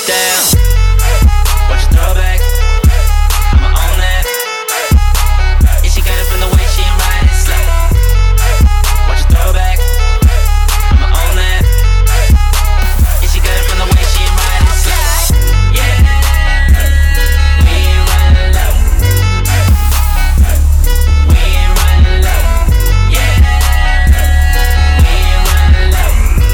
down. Watch your throwback. I'ma own that. Yeah, she got it from the way she ride it slow. Watch your throwback. I'ma own that. Yeah, she got it from the way she ride it slow. Yeah, we ain't running low. We ain't running low. Yeah, we ain't running low.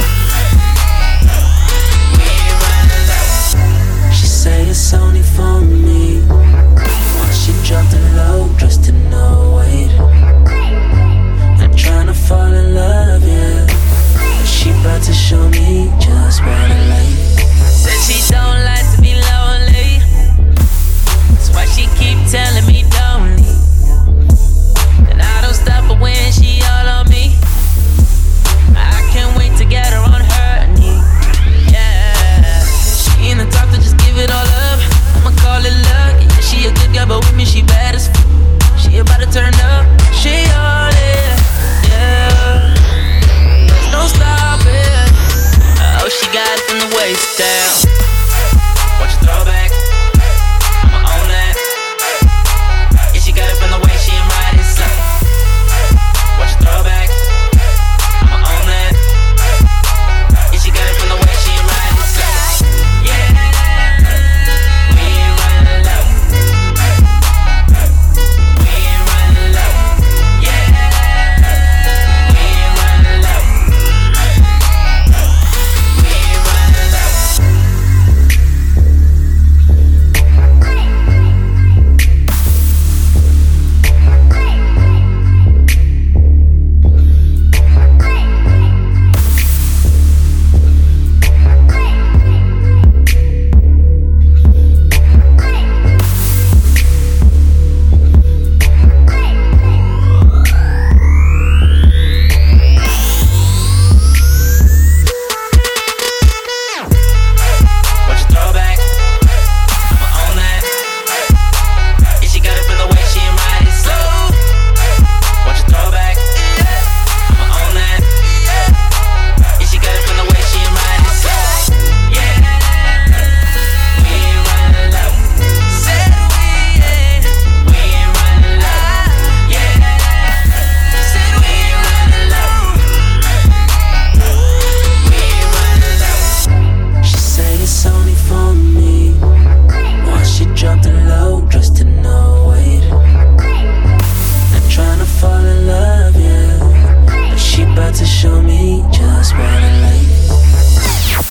We ain't running low. She say it's only for me. Once she dropped the low, dressed in no weight. Not tryna fall in love, yeah, but she bout to show me just what I like. Said she don't like to be lonely. That's why she keep telling me don't leave. And I don't stop her when she all on me. I can't wait to get her on her knee. Yeah, she in the top to just give it all up. I'ma call it luck. Yeah, she a good girl, but with me she bad as f. She about to turn up. She all in. Yeah, don't stop it. Oh, she got it from the waist down. Watch your throwback. I'ma own that. Yeah, she got it from the way she ride it slow. Watch your throwback. I'ma own that. Yeah, she got it from the way she ride it slow. Yeah, we ain't running low. We ain't running low. Yeah, we ain't running low. We ain't running low. Watch your throwback. I'ma own that. Yeah, she got it from the way she ride it slow. Watch your throwback. I'ma own that. Yeah, she got it from the way she ride it slow. Yeah, we ain't running low. Said we ain't running low. Yeah, said we ain't running low. We ain't running low. She say it's only for me. Once she dropped the low, dressed in no weight. Not tryna fall in love, yeah, but she bout to show me just what